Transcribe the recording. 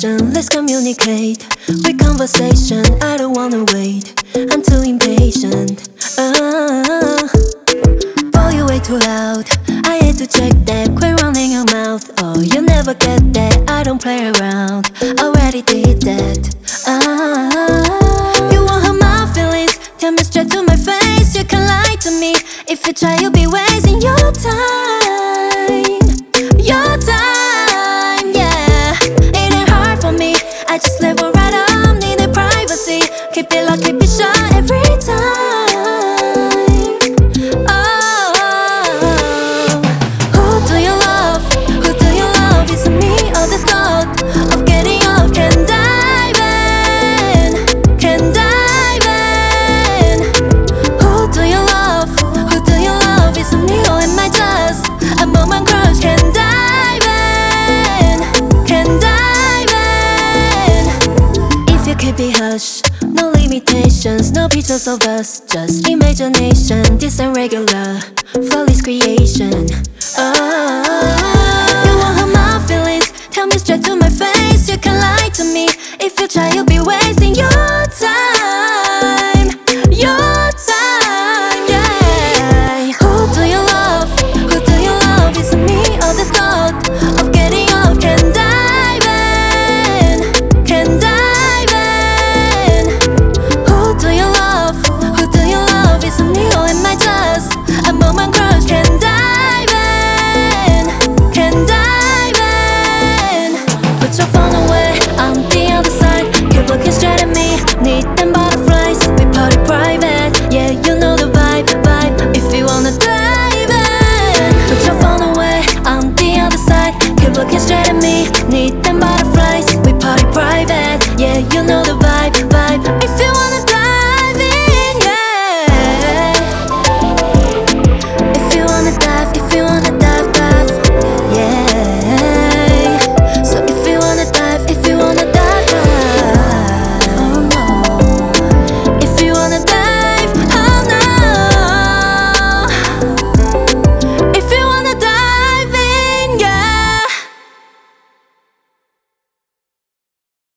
station, let's communicate. With conversation, I don't wanna wait. I'm too impatient. Boy, you way too loud. I hate to check that, quit running your mouth. Oh, you never get that, I don't play around. Already did that. You won't hurt my feelings, tell me straight to my face. You can lie to me, if you try you'll be wasting your time. Your time, yeah. It ain't hard for me, I just level right up, need a privacy. Keep it locked, keep it shut every time. Oh, who do you love? Who do you love? Is it me or the thought of getting off? Can dive in, can dive in. Who do you love? Who do you love? Is it me or am I just a moment crush? Can dive in, can dive in. If you keep it hush, no limitations, no pictures of us, just imagination. This ain't regular, flawless creation. You won't hurt my feelings, tell me straight to my face. You can lie to me, if you try you'll be waiting.